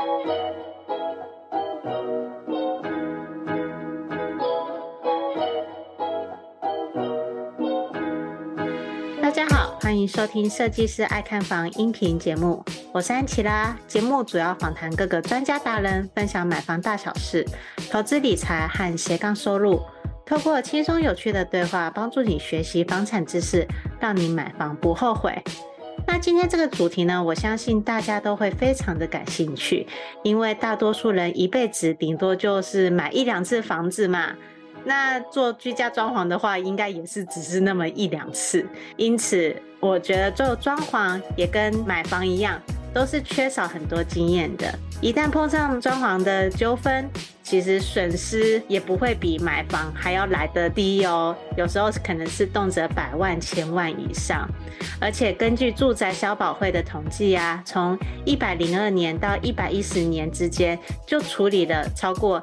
大家好，欢迎收听设计师爱看房音频节目，我是安琪拉。节目主要访谈各个专家达人，分享买房大小事、投资理财和斜杠收入，透过轻松有趣的对话，帮助你学习房产知识，让你买房不后悔。那今天这个主题呢，我相信大家都会非常的感兴趣，因为大多数人一辈子顶多就是买一两次房子嘛。那做居家装潢的话，应该也是只是那么一两次，因此我觉得做装潢也跟买房一样，都是缺少很多经验的。一旦碰上装潢的纠纷，其实损失也不会比买房还要来得低哦，有时候可能是动辄百万、千万以上。而且根据住宅消保会的统计啊，从102年到110年之间，就处理了超过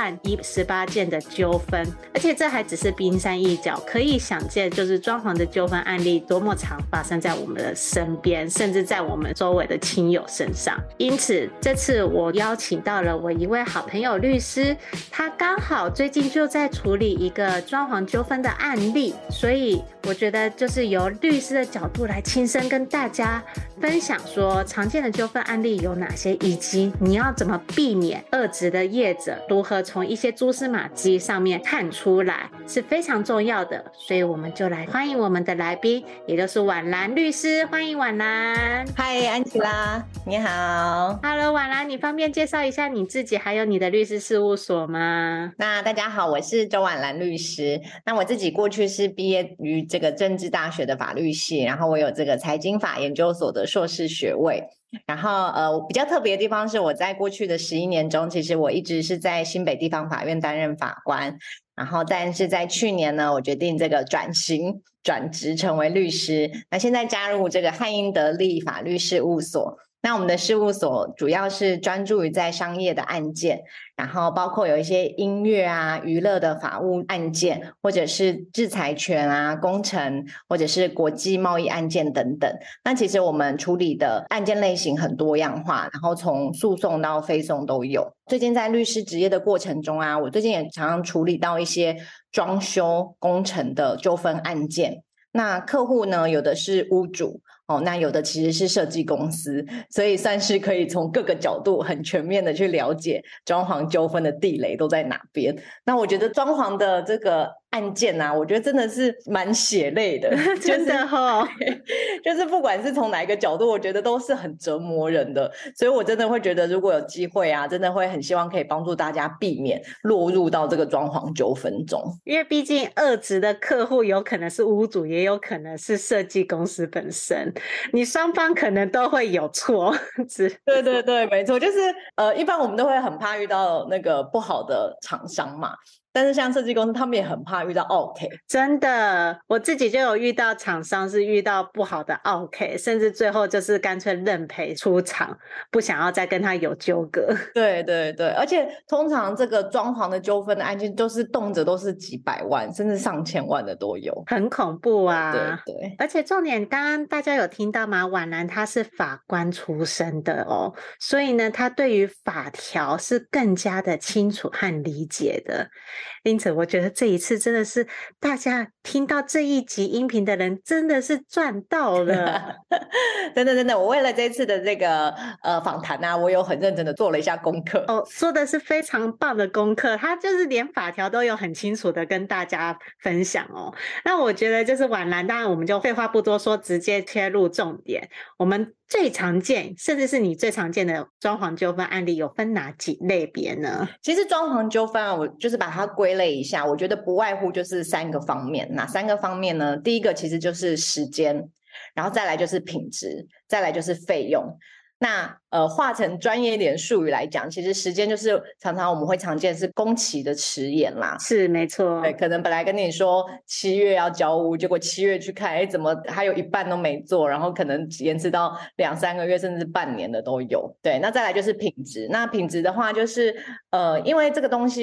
10018件的纠纷，而且这还只是冰山一角，可以想见就是装潢的纠纷案例多么常发生在我们的身边，甚至在我们周围的亲友身上。因此这次我邀请到了我一位好朋友律师，他刚好最近就在处理一个装潢纠纷的案例，所以我觉得就是由律师的角度来亲身跟大家分享说常见的纠纷案例有哪些，以及你要怎么避免恶质的业者如何从一些蛛丝马迹上面看出来，是非常重要的。所以我们就来欢迎我们的来宾，也就是婉兰律师。欢迎婉兰。 嗨，安琪拉，你好。 Hello， 婉兰，你方便介绍一下你自己还有你的律师事务所吗？ 那大家好，我是周婉兰律师。那我自己过去是毕业于这个政治大学的法律系，然后我有这个财经法研究所的硕士学位。然后我比较特别的地方是我在过去的11年中，其实我一直是在新北地方法院担任法官。然后但是在去年呢，我决定这个转职成为律师。那现在加入这个汉英得利法律事务所。那我们的事务所主要是专注于在商业的案件，然后包括有一些音乐啊、娱乐的法务案件，或者是制裁权啊、工程，或者是国际贸易案件等等。那其实我们处理的案件类型很多样化，然后从诉讼到非讼都有。最近在律师职业的过程中啊，我最近也常常处理到一些装修工程的纠纷案件。那客户呢，有的是屋主那有的其实是设计公司，所以算是可以从各个角度很全面的去了解装潢纠纷的地雷都在哪边。那我觉得装潢的这个案件啊，我觉得真的是蛮血泪的真的就是不管是从哪一个角度，我觉得都是很折磨人的。所以我真的会觉得如果有机会啊，真的会很希望可以帮助大家避免落入到这个装潢纠纷中， 因为毕竟恶质的客户有可能是屋主，也有可能是设计公司本身，你双方可能都会有错。 对对对，没错，就是一般我们都会很怕遇到那个不好的厂商嘛，但是像设计公司他们也很怕遇到 OK。 真的，我自己就有遇到厂商是遇到不好的 OK， 甚至最后就是干脆认赔出场，不想要再跟他有纠葛。 对对对，而且通常这个装潢的纠纷的案件都是动辄都是几百万甚至上千万的都有， 很恐怖啊。 对对， 而且重点刚刚大家有听到吗？婉兰她是法官出身的哦，所以呢她对于法条是更加的清楚和理解的。因此我觉得这一次真的是大家听到这一集音频的人真的是赚到了。 真的，我为了这次的这个访谈啊，我有很认真的做了一下功课做的是非常棒的功课，他就是连法条都有很清楚的跟大家分享哦。那我觉得就是婉兰，当然我们就废话不多说，直接切入重点。我们最常见，甚至是你最常见的装潢纠纷案例有分哪几类别呢？ 其实装潢纠纷啊，我就是把它归类一下，我觉得不外乎就是3个方面。哪3个方面呢？第一个其实就是时间，然后再来就是品质，再来就是费用。那化成专业一点术语来讲，其实时间就是常常我们会常见是工期的迟延啦， 是没错。 对，可能本来跟你说7月要交屋，结果7月去看，怎么还有一半都没做，然后可能延迟到2-3个月甚至半年的都有。对，那再来就是品质。那品质的话就是因为这个东西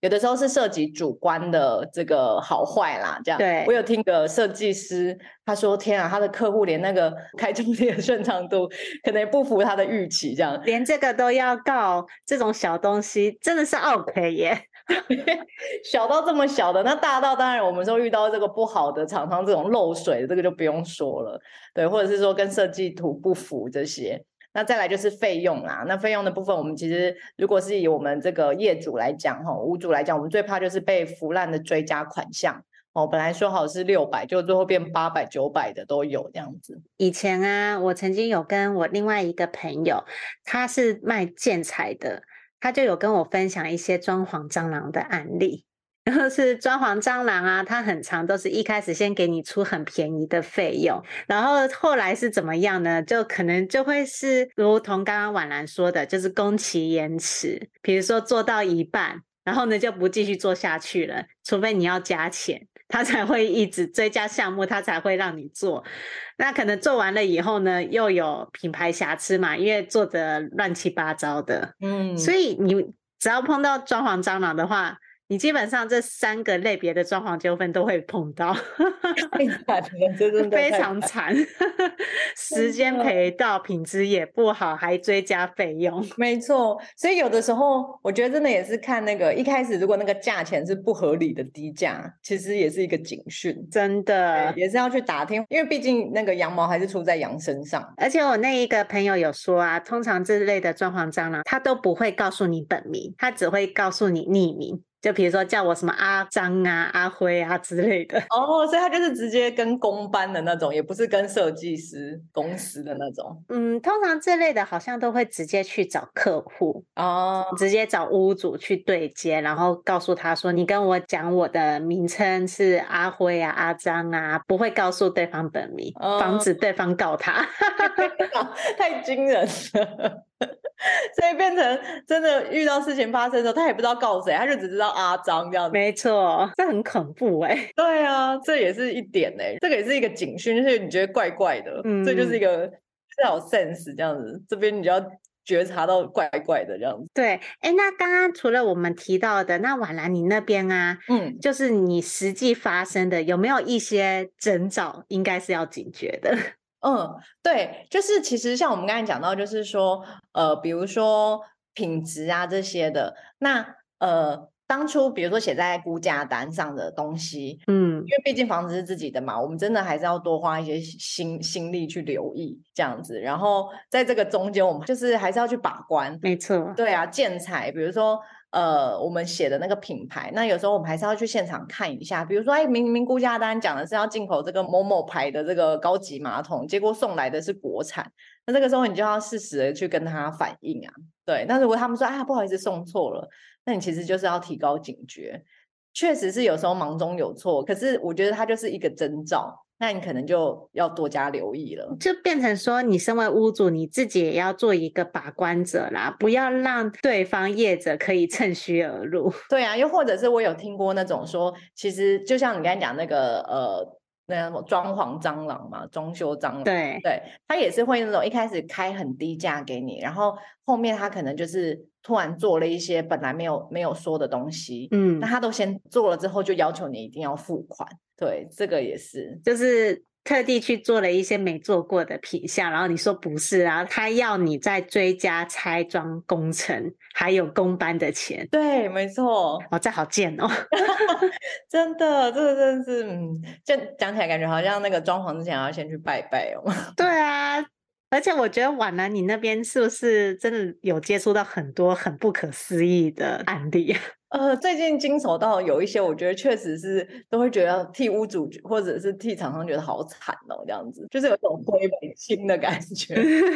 有的时候是涉及主观的这个好坏啦，这样。 对， 我有听个设计师他说，天啊，他的客户连那个开中间的顺畅度可能也不符他的预期，这样连这个都要告，这种小东西真的是 OK 耶。 小到这么小的，那大到当然我们说遇到这个不好的厂商，这种漏水的这个就不用说了，对，或者是说跟设计图不符这些。那再来就是费用啦，那费用的部分，我们其实如果是以我们这个业主来讲，屋主来讲，我们最怕就是被腐烂的追加款项。本来说好是600，就最后变800、900的都有这样子。 以前啊，我曾经有跟我另外一个朋友，他是卖建材的，他就有跟我分享一些装潢蟑螂的案例。然后是装潢蟑螂啊，它很常都是一开始先给你出很便宜的费用，然后后来是怎么样呢？就可能就会是如同刚刚婉兰说的，就是工期延迟，比如说做到一半，然后呢就不继续做下去了，除非你要加钱，他才会一直追加项目，他才会让你做。那可能做完了以后呢，又有品牌瑕疵嘛，因为做的乱七八糟的，所以你只要碰到装潢蟑螂的话，你基本上这3个类别的装潢纠纷都会碰到。 太惨了，真的非常惨。时间赔到，品质也不好，还追加费用。 没错，所以有的时候我觉得真的也是看那个一开始如果那个价钱是不合理的低价，其实也是一个警讯， 真的也是要去打听，因为毕竟那个羊毛还是出在羊身上。 而且我那一个朋友有说啊，通常这类的装潢蟑螂他都不会告诉你本名，他只会告诉你匿名，就比如说叫我什么阿张啊、阿辉啊之类的。 所以他就是直接跟公班的那种，也不是跟设计师公司的那种。 通常这类的好像都会直接去找客户直接找屋主去对接，然后告诉他说，你跟我讲我的名称是阿辉啊、阿张啊，不会告诉对方本名，防止对方告他。 太惊人了。所以变成真的遇到事情发生的时候，他也不知道告谁，他就只知道阿张这样子。 没错，这很恐怖对啊，这也是一点这个也是一个警讯，就是你觉得怪怪的，这就是一个至少有 sense 这样子，这边你就要觉察到怪怪的这样子。 对，那刚刚除了我们提到的，那婉兰你那边啊，就是你实际发生的，有没有一些征兆应该是要警觉的？ 对，就是其实像我们刚才讲到，就是说比如说品质啊这些的，那当初比如说写在估价单上的东西，因为毕竟房子是自己的嘛，我们真的还是要多花一些心力去留意这样子。然后在这个中间，我们就是还是要去把关。 没错， 对啊，建材，比如说我们写的那个品牌，那有时候我们还是要去现场看一下。比如说，明明估价单讲的是要进口这个某某牌的这个高级马桶，结果送来的是国产，那这个时候你就要适时的去跟他反映啊。对，那如果他们说不好意思送错了，那你其实就是要提高警觉。确实是有时候忙中有错，可是我觉得它就是一个征兆，那你可能就要多加留意了。 就变成说，你身为屋主，你自己也要做一个把关者啦，不要让对方业者可以趁虚而入。 对啊，又或者是我有听过那种说，其实就像你刚才讲那个那什么装潢蟑螂嘛，装修蟑螂， 对， 他也是会那种一开始开很低价给你，然后后面他可能就是突然做了一些本来没有说的东西，那他都先做了之后，就要求你一定要付款。对，这个也是， 就是特地去做了一些没做过的品项，然后你说不是啊，他要你再追加拆装工程还有工班的钱。 对，没错。 这好贱哦。 真的，这个真的是这讲起来感觉好像那个装潢之前要先去拜拜哦。 对啊，而且我觉得婉兰你那边是不是真的有接触到很多很不可思议的案例？ 最近经手到有一些，我觉得确实是都会觉得替屋主或者是替厂商觉得好惨哦，这样子就是有种推诿亲的感觉。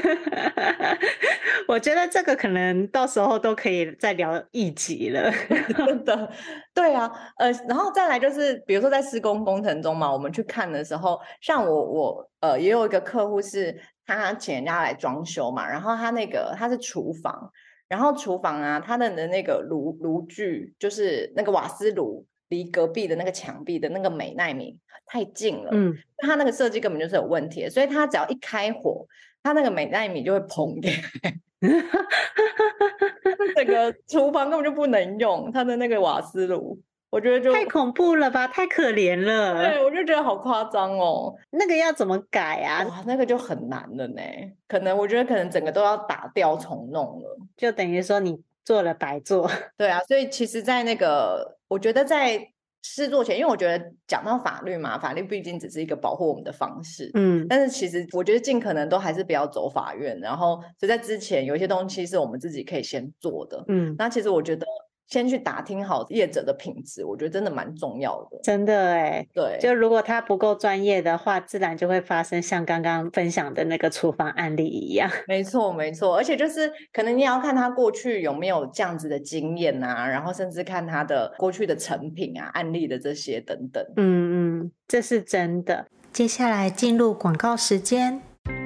我觉得这个可能到时候都可以再聊一集了。 真的，对啊，然后再来就是比如说在施工过程中嘛，我们去看的时候，像我也有一个客户是他请人家来装修嘛，然后他是厨房。然后厨房啊，它的那个炉具就是那个瓦斯炉，离隔壁的那个墙壁的那个美奈米太近了，它那个设计根本就是有问题的，所以它只要一开火，它那个美奈米就会砰掉。 整个厨房根本就不能用，它的那个瓦斯炉。我觉得就太恐怖了吧，太可怜了。 对，我就觉得好夸张哦。 那个要怎么改啊？ 哇，那个就很难了呢。我觉得可能整个都要打掉重弄了。 就等于说你做了白做。 对啊，所以其实在那个我觉得在施作前，因为我觉得讲到法律嘛，法律毕竟只是一个保护我们的方式，但是其实我觉得尽可能都还是不要走法院，然后所以在之前有一些东西是我们自己可以先做的。那其实我觉得先去打听好业者的品质，我觉得真的蛮重要的。 真的耶， 对， 就如果他不够专业的话，自然就会发生像刚刚分享的那个厨房案例一样。 没错没错，而且就是可能你也要看他过去有没有这样子的经验啊，然后甚至看他的过去的成品啊、案例的这些等等。 这是真的。接下来进入广告时间。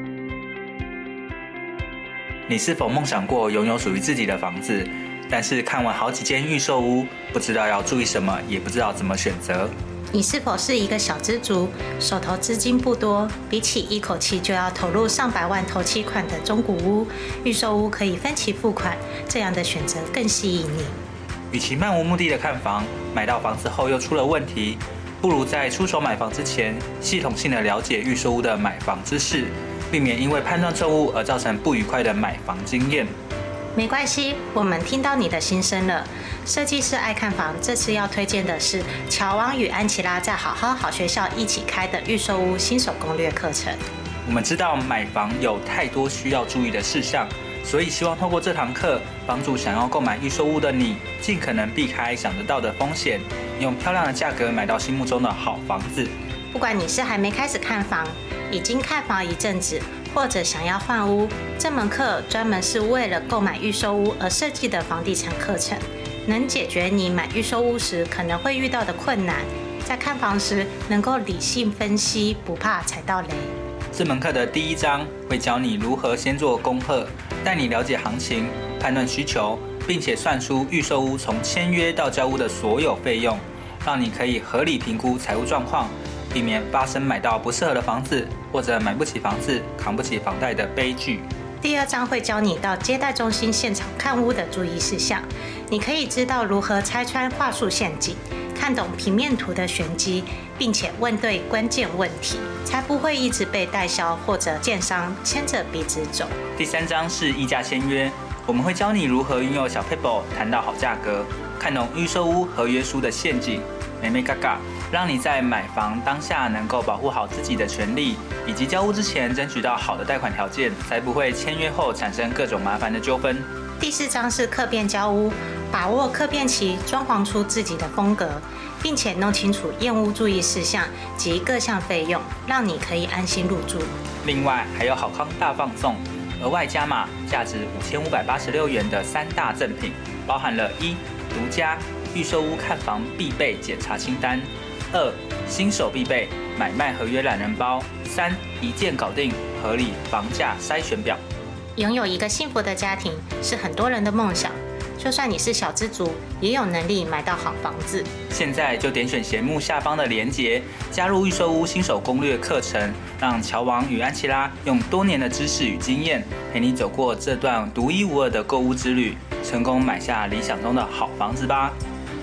你是否梦想过拥有属于自己的房子？但是看完好几间预售屋，不知道要注意什么，也不知道怎么选择。 你是否是一个小资族，手头资金不多，比起一口气就要投入上百万头期款的中古屋，预售屋可以分期付款，这样的选择更吸引你。 与其漫无目的的看房，买到房子后又出了问题，不如在出手买房之前，系统性的了解预售屋的买房知识，避免因为判断错误而造成不愉快的买房经验。 没关系，我们听到你的心声了。设计师爱看房这次要推荐的是乔王与安琪拉在好好好学校一起开的预售屋新手攻略课程。 我们知道买房有太多需要注意的事项，所以希望透过这堂课，帮助想要购买预售屋的你，尽可能避开想得到的风险，用漂亮的价格买到心目中的好房子。 不管你是还没开始看房，已经看房一阵子，或者想要换屋，这门课专门是为了购买预售屋而设计的房地产课程，能解决你买预售屋时可能会遇到的困难，在看房时能够理性分析，不怕踩到雷。 这门课的第一章会教你如何先做功课，带你了解行情、判断需求，并且算出预售屋从签约到交屋的所有费用，让你可以合理评估财务状况，避免发生买到不适合的房子，或者买不起房子、扛不起房贷的悲剧。 第二章会教你到接待中心现场看屋的注意事项，你可以知道如何拆穿话术陷阱，看懂平面图的玄机，并且问对关键问题，才不会一直被代销或者建商牵着鼻子走。 第三章是议价签约，我们会教你如何运用小 paper 谈到好价格，看懂预售屋合约书的陷阱，眉眉嘎嘎，让你在买房当下能够保护好自己的权利，以及交屋之前争取到好的贷款条件，才不会签约后产生各种麻烦的纠纷。 第四章是客变交屋，把握客变期，装潢出自己的风格，并且弄清楚验屋注意事项及各项费用，让你可以安心入住。 另外还有好康大放送，额外加码价值5586元的3大赠品，包含了1独家预售屋看房必备检查清单，2新手必备买卖合约懒人包，3一键搞定合理房价筛选表。 拥有一个幸福的家庭是很多人的梦想，就算你是小资族，也有能力买到好房子。 现在就点选节目下方的连结，加入预售屋新手攻略课程，让乔王与安琪拉用多年的知识与经验，陪你走过这段独一无二的购屋之旅，成功买下理想中的好房子吧。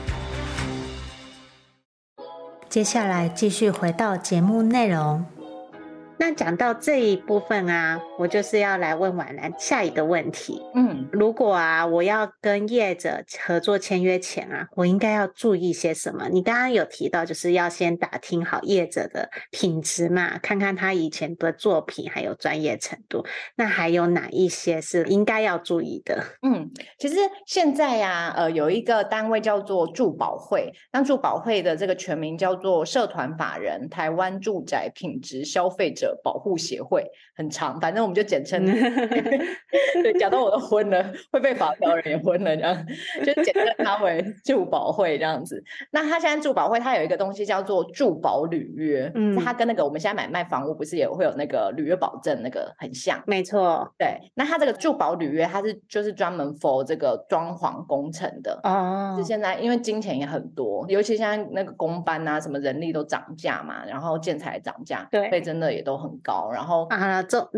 接下来继续回到节目内容。那讲到这一部分啊，我就是要来问婉兰下一个问题。如果啊，我要跟业者合作签约前啊，我应该要注意些什么？你刚刚有提到，就是要先打听好业者的品质嘛，看看他以前的作品还有专业程度。那还有哪一些是应该要注意的？ 其实现在呀，有一个单位叫做住保会，那住保会的这个全名叫做社团法人台湾住宅品质消费者保护协会，很长，反正我们就简称对，讲到我都昏了，会被法条人也昏了，这样就简称它为住保会这样子。那它现在住保会，它有一个东西叫做住保履约，它跟那个我们现在买卖房屋不是也会有那个履约保证，那个很像。 没错， 对。那它这个住保履约，它就是专门 for 这个装潢工程的哦。就现在因为金钱也很多，尤其现在那个工班啊，什么人力都涨价嘛，然后建材涨价，对，所以真的也都很高。然后重点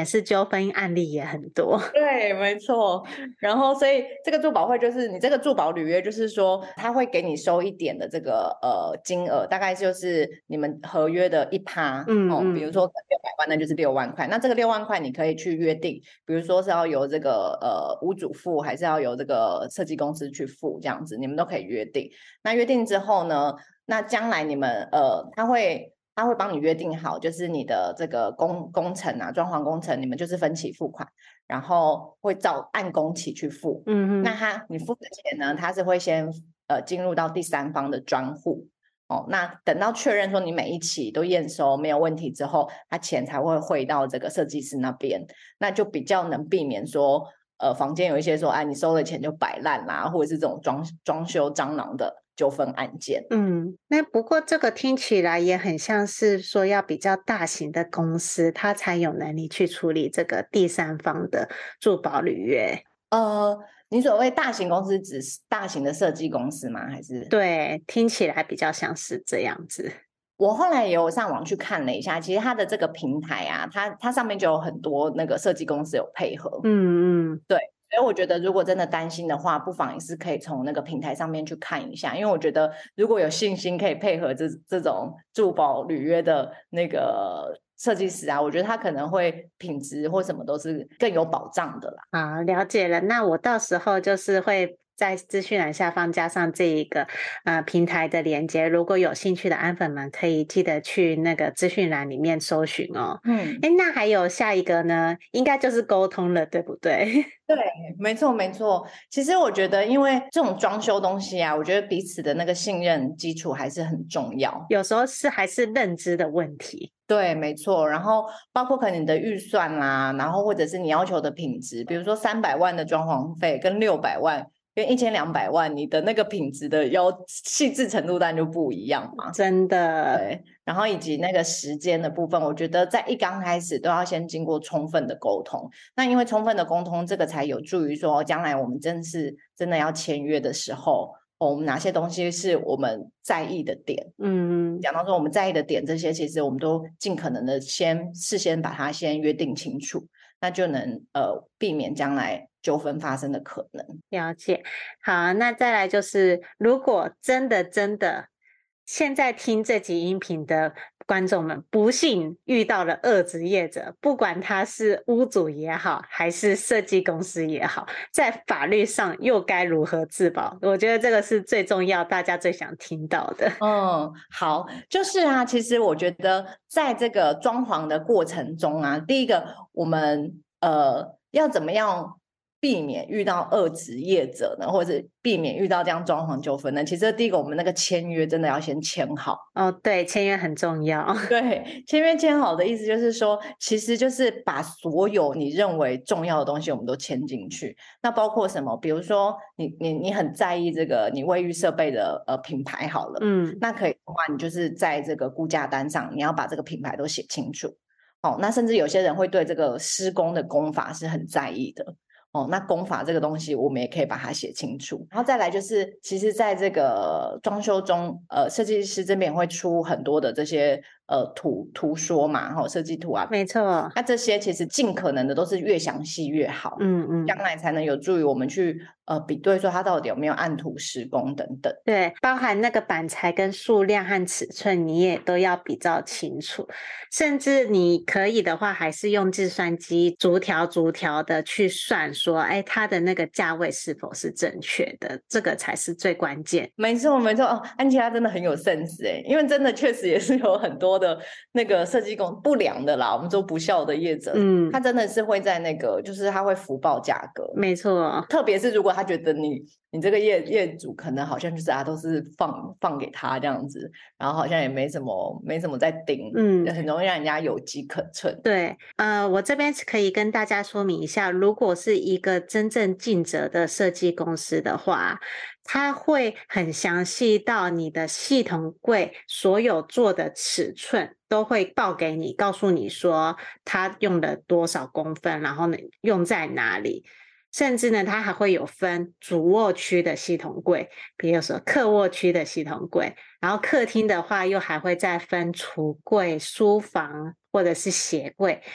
是纠纷案例也很多。 对，没错。然后，所以这个住保会就是你这个住保履约，就是说他会给你收一点的这个金额，大概就是你们合约的1%。比如说600万，那就是6万块。那这个6万块你可以去约定，比如说是要由这个屋主付，还是要由这个设计公司去付，这样子你们都可以约定。那约定之后呢，那将来你们他会帮你约定好，就是你的这个工程啊，装潢工程，你们就是分期付款，然后会按工期去付。那你付的钱呢，它是会先进入到第三方的专户。那等到确认说你每一期都验收没有问题之后，他钱才会汇到这个设计师那边，那就比较能避免说房间有一些说你收了钱就摆烂啦，或者是这种装修蟑螂的纠纷案件。 那不过这个听起来也很像是说要比较大型的公司，它才有能力去处理这个第三方的住保履约。 你所谓大型公司指大型的设计公司吗？还是？ 对，听起来比较像是这样子。 我后来也有上网去看了一下，其实它的这个平台啊，它上面就有很多那个设计公司有配合。对，所以我觉得如果真的担心的话，不妨也是可以从那个平台上面去看一下，因为我觉得如果有信心可以配合这种住保履约的那个设计师啊，我觉得他可能会品质或什么都是更有保障的啦。 好，了解了。那我到时候就是会在资讯栏下方加上这一个平台的连接，如果有兴趣的安粉们可以记得去那个资讯栏里面搜寻哦。那还有下一个呢，应该就是沟通了，对不对？ 对，没错没错。其实我觉得因为这种装修东西啊，我觉得彼此的那个信任基础还是很重要， 有时候还是认知的问题。 对，没错。然后包括可能你的预算啦，然后或者是你要求的品质，比如说300万的装潢费跟600万跟1200万，你的那个品质的细致程度当然就不一样嘛。 真的。 对，然后以及那个时间的部分，我觉得在刚开始都要先经过充分的沟通。那因为充分的沟通，这个才有助于说将来我们真的要签约的时候，我们哪些东西是我们在意的点。讲到说我们在意的点，这些其实我们都尽可能的事先把它先约定清楚，那就能避免将来纠纷发生的可能。 了解。好，那再来就是如果真的现在听这集音频的观众们不幸遇到了恶职业者，不管他是屋主也好还是设计公司也好，在法律上又该如何自保？我觉得这个是最重要，大家最想听到的。 好，就是啊，其实我觉得在这个装潢的过程中啊，第一个我们要怎么样避免遇到恶职业者呢，或者避免遇到这样装潢纠纷呢？其实第一个，我们那个签约真的要先签好。 对，签约很重要。 对，签约签好的意思就是说，其实就是把所有你认为重要的东西我们都签进去。那包括什么？比如说你很在意这个你卫浴设备的品牌好了，那可以的话，你就是在这个估价单上，你要把这个品牌都写清楚。那甚至有些人会对这个施工的工法是很在意的。那工法这个东西我们也可以把它写清楚。然后再来就是其实在这个装修中设计师这边会出很多的这些图说嘛，设计图啊， 没错。 那这些其实尽可能的都是越详细越好，将来才能有助于我们去比对说它到底有没有按图施工等等。 对，包含那个板材跟数量和尺寸你也都要比较清楚，甚至你可以的话还是用计算机逐条的去算说它的那个价位是否是正确的，这个才是最关键。 没错安琪拉真的很有 sense 因为真的确实也是有很多的那个设计工不良的啦，我们说不孝的业者，他真的是会在那个就是他会浮报价格。 没错， 特别是如果他觉得你这个业主可能好像就是都是放给他这样子，然后好像也没什么在盯，很容易让人家有机可乘。 对，我这边可以跟大家说明一下，如果是一个真正尽责的设计公司的话，它会很详细到你的系统柜所有做的尺寸都会报给你，告诉你说它用了多少公分，然后呢用在哪里。甚至呢，它还会有分主卧区的系统柜，比如说客卧区的系统柜，然后客厅的话又还会再分橱柜、书房或者是鞋柜。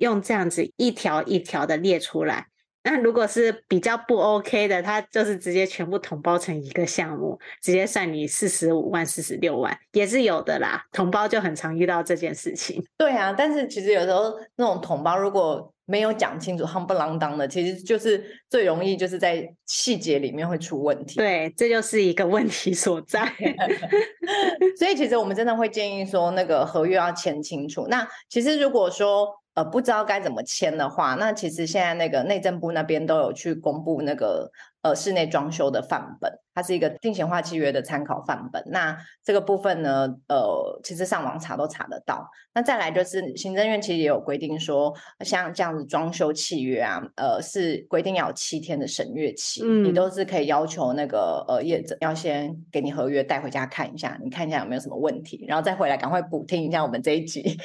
用这样子一条一条的列出来。那如果是比较不 OK 的，他就是直接全部统包成一个项目，直接算你45万、46万，也是有的啦。统包就很常遇到这件事情。 对啊，但是其实有时候那种统包如果没有讲清楚，夯不啷当的，其实就是最容易就是在细节里面会出问题。 对，这就是一个问题所在。 所以其实我们真的会建议说，那个合约要签清楚。那其实如果说不知道该怎么签的话，那其实现在那个内政部那边都有去公布那个室内装修的范本，它是一个定型化契约的参考范本。那这个部分呢，其实上网查都查得到。那再来就是行政院其实也有规定说，像这样子装修契约啊，是规定要有7天的审阅期，你都是可以要求那个业者要先给你合约带回家看一下，你看一下有没有什么问题，然后再回来赶快补听一下我们这一集。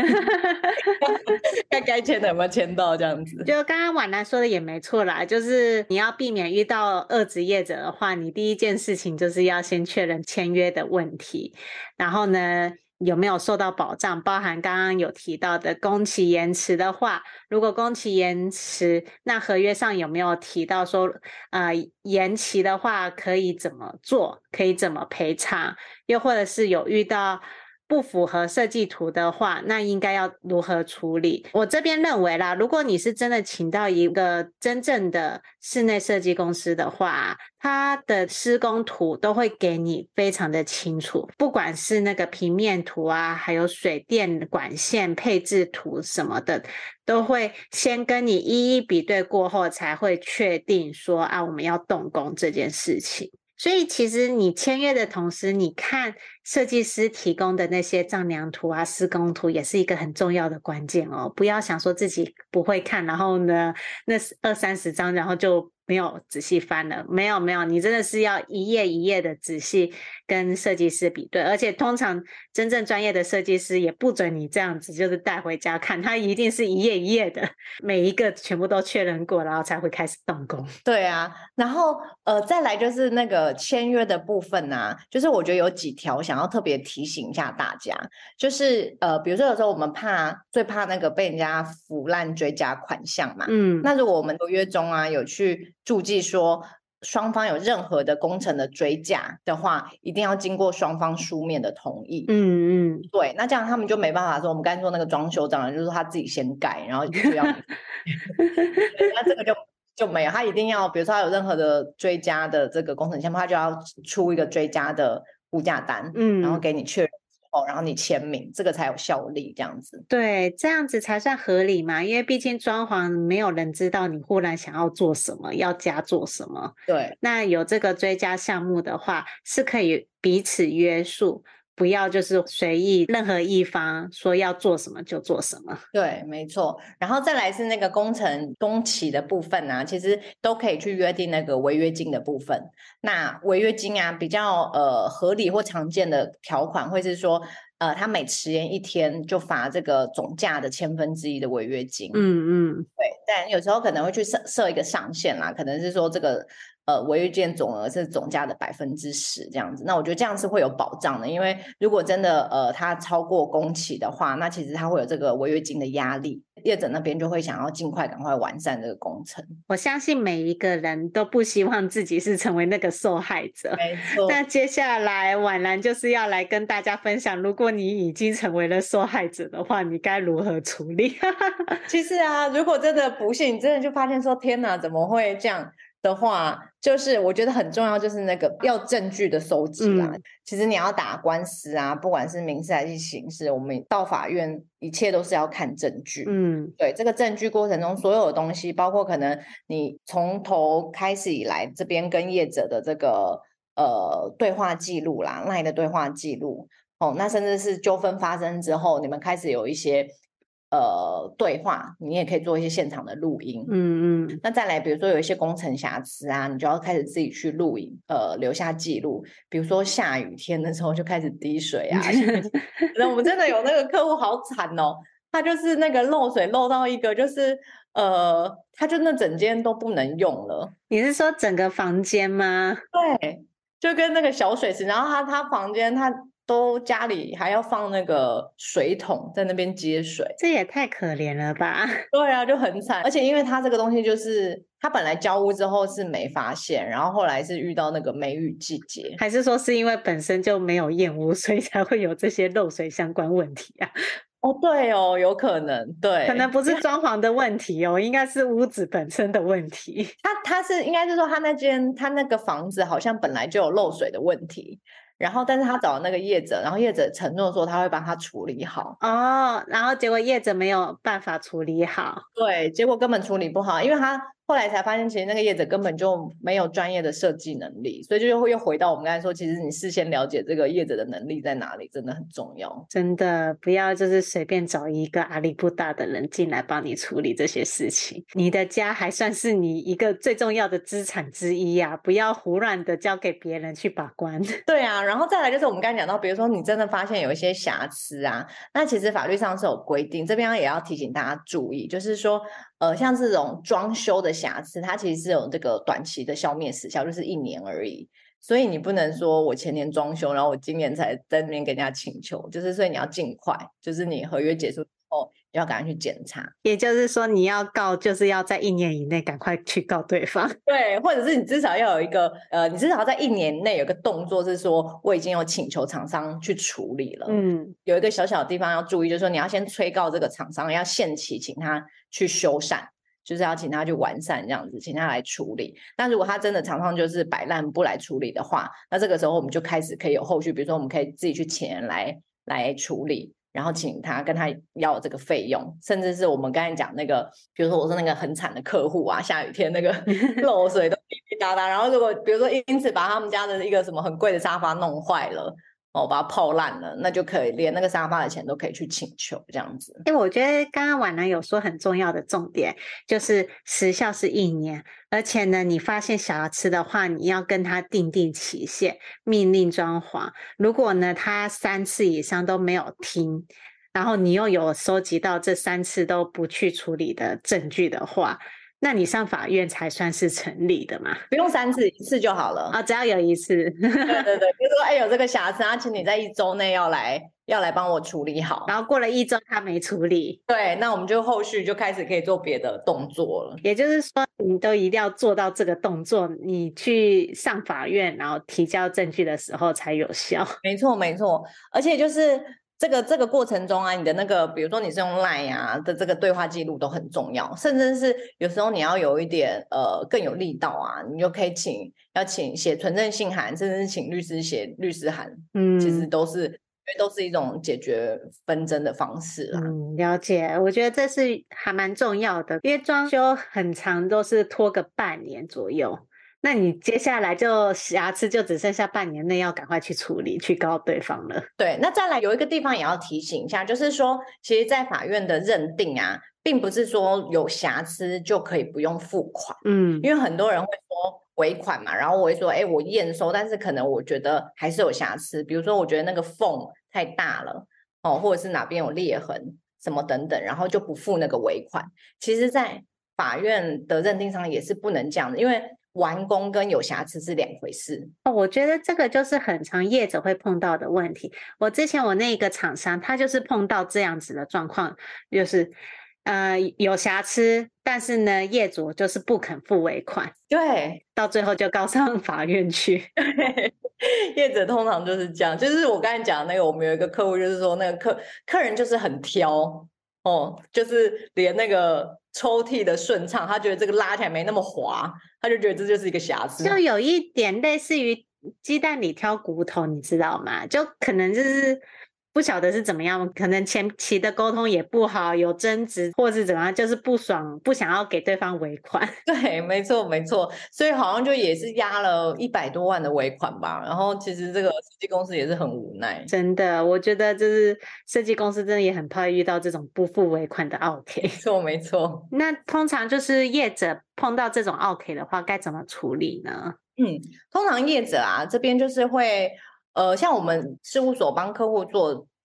该签的有没有签到这样子？ 就刚刚婉兰说的也没错啦，就是你要避免遇到恶职业者的话，你第一件事情就是要先确认签约的问题，然后呢有没有受到保障，包含刚刚有提到的工期延迟的话，如果工期延迟，那合约上有没有提到说延期的话可以怎么做，可以怎么赔偿，又或者是有遇到不符合设计图的话，那应该要如何处理？我这边认为啦，如果你是真的请到一个真正的室内设计公司的话，它的施工图都会给你非常的清楚，不管是那个平面图啊，还有水电管线配置图什么的，都会先跟你一一比对过后，才会确定说我们要动工这件事情。所以其实你签约的同时，你看设计师提供的那些丈量图啊、施工图也是一个很重要的关键哦。不要想说自己不会看，然后呢，那20-30张，然后就没有仔细翻了。没有，你真的是要一页一页的仔细跟设计师比对，而且通常真正专业的设计师也不准你这样子就是带回家看，他一定是一页一页的，每一个全部都确认过，然后才会开始动工。 对啊，然后再来就是那个签约的部分啊，就是我觉得有几条想要特别提醒一下大家，就是比如说有时候我们最怕那个被人家腐烂追加款项嘛，那如果我们合约中啊有去注记说双方有任何的工程的追加的话，一定要经过双方书面的同意。对，那这样他们就没办法说我们刚才说那个装修当然就是他自己先盖，然后就要那这个就没有，他一定要比如说他有任何的追加的这个工程项目，他就要出一个追加的估价单，然后给你确认然后你签名，这个才有效力这样子。 对，这样子才算合理嘛，因为毕竟装潢没有人知道你忽然想要做什么，要加做什么。 对， 那有这个追加项目的话，是可以彼此约束，不要就是随意任何一方说要做什么就做什么。 对，没错。然后再来是那个工程工期的部分啊，其实都可以去约定那个违约金的部分。那违约金啊，比较合理或常见的条款会是说，他每迟延1天就罚这个总价的1/1000的违约金。对，但有时候可能会去设一个上限啦，可能是说这个违约金总额是总价的10%这样子。那我觉得这样是会有保障的，因为如果真的它超过工期的话，那其实它会有这个违约金的压力，业者那边就会想要尽快赶快完善这个工程。 我相信每一个人都不希望自己是成为那个受害者。 没错。 那接下来婉兰就是要来跟大家分享，如果你已经成为了受害者的话，你该如何处理？ 其实啊，如果真的不幸，你真的就发现说天哪，怎么会这样的话，就是我觉得很重要，就是那个要证据的收集啦。其实你要打官司啊，不管是民事还是刑事，我们到法院一切都是要看证据。对，这个证据过程中所有的东西，包括可能你从头开始以来这边跟业者的这个对话记录啦，LINE 的对话记录那甚至是纠纷发生之后，你们开始有一些对话，你也可以做一些现场的录音。那再来比如说有一些工程瑕疵啊，你就要开始自己去录影，留下记录。比如说下雨天的时候就开始滴水啊那我们真的有那个客户好惨哦，他就是那个漏水漏到一个就是他就那整间都不能用了。 你是说整个房间吗？ 对，就跟那个小水池，然后他房间他都家里还要放那个水桶在那边接水。 这也太可怜了吧。 对啊，就很惨。而且因为它这个东西就是它本来交屋之后是没发现，然后后来是遇到那个梅雨季节。 还是说是因为本身就没有验屋，所以才会有这些漏水相关问题啊？ 哦，对哦，有可能，对， 可能不是装潢的问题哦，应该是屋子本身的问题。 他是应该是说他那个房子好像本来就有漏水的问题，然后但是他找了那个业者，然后业者承诺说他会帮他处理好。 哦，然后结果业者没有办法处理好。 对，结果根本处理不好，因为他后来才发现，其实那个业者根本就没有专业的设计能力，所以就又回到我们刚才说，其实你事先了解这个业者的能力在哪里，真的很重要。 真的不要就是随便找一个阿里不达的人进来帮你处理这些事情。你的家还算是你一个最重要的资产之一啊，不要胡乱的交给别人去把关。 对啊，然后再来就是我们刚才讲到，比如说你真的发现有一些瑕疵啊，那其实法律上是有规定，这边也要提醒大家注意，就是说像这种装修的瑕疵，它其实是有这个短期的消灭时效，就是1年而已。所以你不能说我前年装修，然后我今年才在那边跟人家请求，就是所以你要尽快，就是你合约结束之后就要赶快去检查。 也就是说你要告就是要在1年以内赶快去告对方。 对，或者是你至少要有一个你至少在1年内有个动作是说我已经有请求厂商去处理了。有一个小小的地方要注意，就是说你要先催告这个厂商，要限期请他去修缮，就是要请他去完善这样子，请他来处理。但如果他真的常常就是摆烂不来处理的话，那这个时候我们就开始可以有后续，比如说我们可以自己去请人来处理，然后请他跟他要这个费用，甚至是我们刚才讲那个，比如说我说那个很惨的客户啊，下雨天那个漏水都滴滴答答，然后如果比如说因此把他们家的一个什么很贵的沙发弄坏了，把它泡烂了，那就可以连那个沙发的钱都可以去请求这样子。 我觉得刚刚婉兰有说很重要的重点，就是时效是1年，而且呢，你发现瑕疵的话，你要跟他订期限，命令装潢。如果呢，他3次以上都没有听，然后你又有收集到这3次都不去处理的证据的话，那你上法院才算是成立的嘛？ 不用3次，1次就好了啊，只要有1次。对对对，比如说有这个瑕疵，请你在1周内要来帮我处理好。 然后过了1周他没处理， 对，那我们就后续就开始可以做别的动作了。 也就是说，你都一定要做到这个动作，你去上法院，然后提交证据的时候才有效。 没错没错，而且就是这个过程中啊，你的那个比如说你是用 LINE 啊的这个对话记录都很重要，甚至是有时候你要有一点更有力道啊，你就可以请写存证信函，甚至是请律师写律师函，其实都是一种解决纷争的方式啦。 了解，我觉得这是还蛮重要的，因为装修很长都是拖个半年左右。那你接下来就瑕疵就只剩下半年内要赶快去处理，去告对方了。 对，那再来有一个地方也要提醒一下，就是说，其实，在法院的认定啊，并不是说有瑕疵就可以不用付款。因为很多人会说尾款嘛，然后我会说，我验收，但是可能我觉得还是有瑕疵，比如说我觉得那个缝太大了，或者是哪边有裂痕什么等等，然后就不付那个尾款。其实，在法院的认定上也是不能这样的，因为完工跟有瑕疵是2回事。 我觉得这个就是很常业者会碰到的问题。我之前我那个厂商，他就是碰到这样子的状况，就是有瑕疵，但是呢，业主就是不肯付尾款， 对， 到最后就告上法院去。 业者通常就是这样，就是我刚才讲的那个，我们有一个客户，就是说那个客人就是很挑就是连那个抽屉的顺畅，他觉得这个拉起来没那么滑，他就觉得这就是一个瑕疵， 就有一点类似于鸡蛋里挑骨头，你知道吗？就可能就是不晓得是怎么样，可能前期的沟通也不好，有争执或是怎么样，就是不爽，不想要给对方尾款。 对，没错没错，所以好像就也是压了100多万的尾款吧。然后其实这个设计公司也是很无奈， 真的，我觉得就是设计公司真的也很怕遇到这种不付尾款的 OK。 没错没错。 那通常就是业者碰到这种 OK 的话，该怎么处理呢？ 通常业者啊这边就是会像我们事务所帮客户做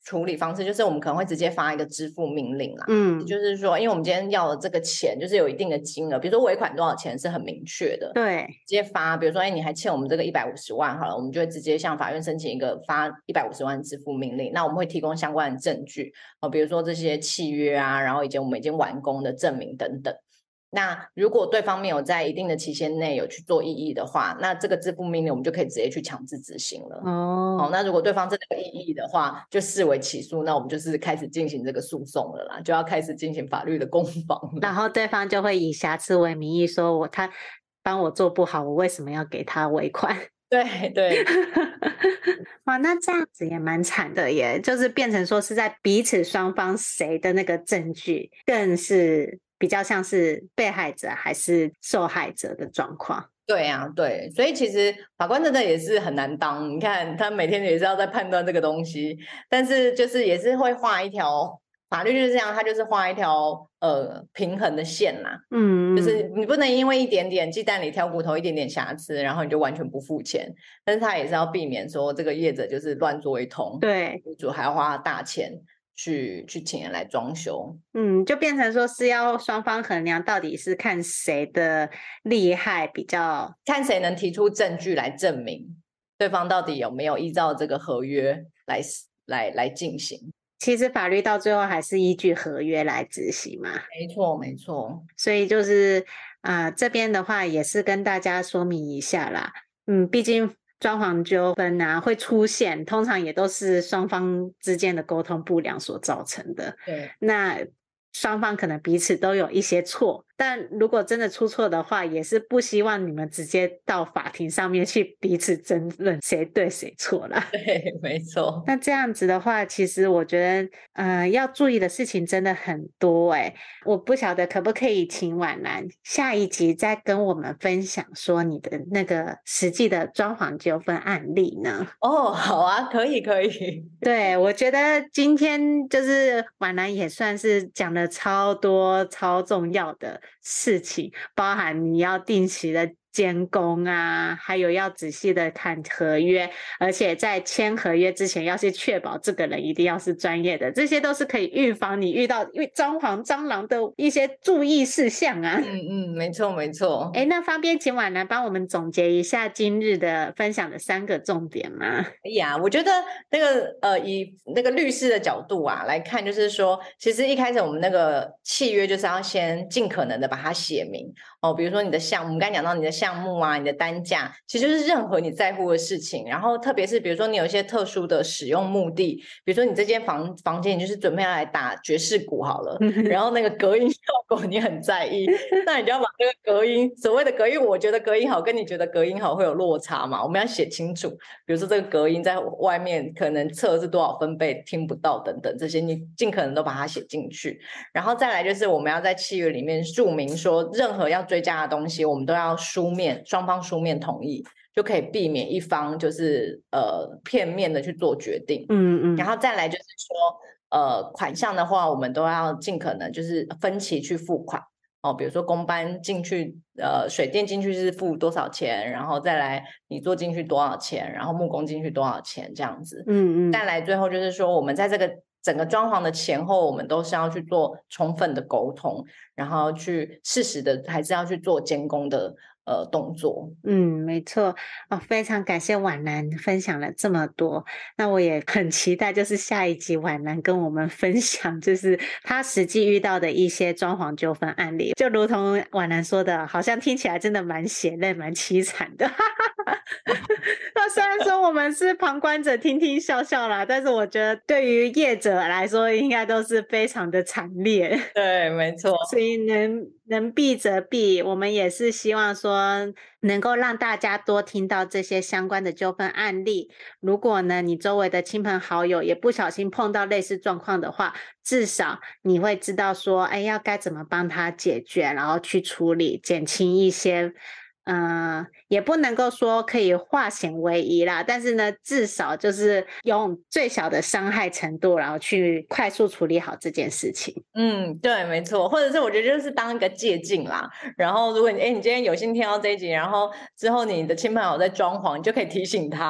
处理方式，就是我们可能会直接发一个支付命令啦。 嗯， 就是说，因为我们今天要的这个钱就是有一定的金额，比如说尾款多少钱是很明确的， 对， 直接发。比如说，你还欠我们这个150万好了，我们就会直接向法院申请一个发150万支付命令。那我们会提供相关的证据，比如说这些契约啊，然后我们已经完工的证明等等。那如果对方没有在一定的期限内有去做异议的话，那这个支付命令我们就可以直接去强制执行了。那如果对方真的有异议的话，就视为起诉，那我们就是开始进行这个诉讼了啦，就要开始进行法律的攻防了。 然后对方就会以瑕疵为名义说他帮我做不好，我为什么要给他尾款？ 对对。 哇，那这样子也蛮惨的耶，就是变成说是在彼此双方谁的那个证据更是比较像是被害者还是受害者的状况。 对啊，对，所以其实法官真的也是很难当，你看他每天也是要在判断这个东西，但是就是也是会画一条法律，就是这样，他就是画一条平衡的线啦。就是你不能因为一点点鸡蛋里挑骨头，一点点瑕疵，然后你就完全不付钱，但是他也是要避免说这个业者就是乱做一通， 对， 屋主还要花大钱去请人来装修。 就变成说是要双方衡量到底是看谁的厉害比较， 看谁能提出证据来证明对方到底有没有依照这个合约来进行。 其实法律到最后还是依据合约来执行嘛。 没错没错。 所以就是这边的话也是跟大家说明一下啦。毕竟装潢纠纷会出现，通常也都是双方之间的沟通不良所造成的。 对， 那双方可能彼此都有一些错，但如果真的出错的话，也是不希望你们直接到法庭上面去彼此争论谁对谁错啦。 对，没错。 那这样子的话，其实我觉得要注意的事情真的很多我不晓得可不可以请婉兰下一集再跟我们分享说你的那个实际的装潢纠纷案例呢？ 好啊，可以可以。 对，我觉得今天就是婉兰也算是讲了超多超重要的事情，包含你要定期的监工还有要仔细的看合约，而且在签合约之前要去确保这个人一定要是专业的，这些都是可以预防你遇到装潢蟑螂的一些注意事项啊。 没错没错。 那方便请婉兰帮我们总结一下今日的分享的3个重点吗？ 可以啊，我觉得那个以那个律师的角度来看，就是说其实一开始我们那个契约就是要先尽可能的把它写明比如说你的项目，我们刚才讲到你的项目你的单价，其实就是任何你在乎的事情，然后特别是比如说你有一些特殊的使用目的，比如说你这间房间你就是准备要来打爵士鼓好了然后那个隔音效果你很在意那你就要把这个隔音，所谓的隔音，我觉得隔音好跟你觉得隔音好会有落差嘛，我们要写清楚，比如说这个隔音在外面可能测是多少分贝听不到等等，这些你尽可能都把它写进去。然后再来就是我们要在契约里面注明说任何要追加的东西我们都要双方书面同意，就可以避免一方就是片面的去做决定。然后再来就是说款项的话我们都要尽可能就是分期去付款比如说公班进去水电进去是付多少钱，然后再来你做进去多少钱，然后木工进去多少钱这样子。再来最后就是说我们在这个整个装潢的前后我们都是要去做充分的沟通，然后去适时的还是要去做监工的动作。 没错非常感谢婉兰分享了这么多，那我也很期待就是下一集婉兰跟我们分享就是她实际遇到的一些装潢纠纷案例，就如同婉兰说的，好像听起来真的蛮血泪蛮凄惨的那虽然说我们是旁观者听听笑笑啦，但是我觉得对于业者来说应该都是非常的惨烈。 对，没错。 所以能避则避，我们也是希望说能够让大家多听到这些相关的纠纷案例。如果呢你周围的亲朋好友也不小心碰到类似状况的话，至少你会知道说要该怎么帮他解决，然后去处理，减轻一些也不能够说可以化险为夷啦，但是呢至少就是用最小的伤害程度然后去快速处理好这件事情。 对，没错。或者是我觉得就是当一个借鉴啦，然后如果你今天有幸听到这一集，然后之后你的亲朋好友在装潢，你就可以提醒他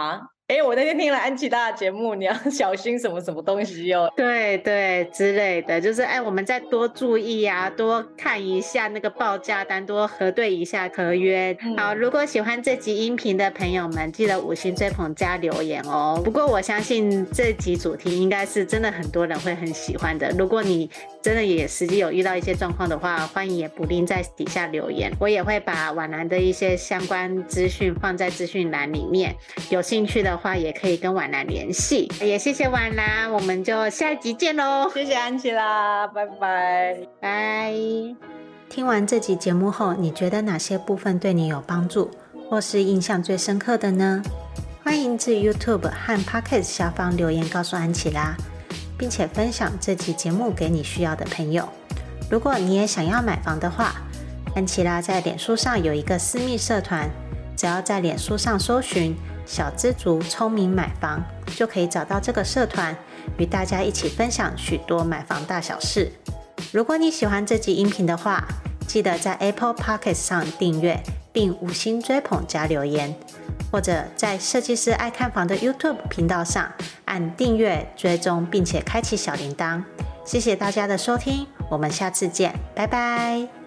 我那天听了安琪拉的节目，你要小心什么什么东西哦。 对对之类的，就是我们再多注意啊，多看一下那个报价单，多核对一下合约。好，如果喜欢这集音频的朋友们，记得5星追捧加留言哦。不过我相信这集主题应该是真的很多人会很喜欢的。如果你真的也实际有遇到一些状况的话，欢迎也不吝在底下留言，我也会把婉兰的一些相关资讯放在资讯栏里面，有兴趣的话也可以跟婉兰联系。也谢谢婉兰，我们就下一集见咯。 谢谢安琪拉，拜拜拜。听完这集节目后，你觉得哪些部分对你有帮助，或是印象最深刻的呢？欢迎至 YouTube 和 Podcast 下方留言告诉安琪拉，并且分享这集节目给你需要的朋友。如果你也想要买房的话，安琪拉在脸书上有一个私密社团，只要在脸书上搜寻小资族聪明买房，就可以找到这个社团，与大家一起分享许多买房大小事。如果你喜欢这集音频的话，记得在 Apple Podcast 上订阅并5星追捧加留言，或者在设计师爱看房的 YouTube 频道上按订阅追踪，并且开启小铃铛。谢谢大家的收听，我们下次见，拜拜。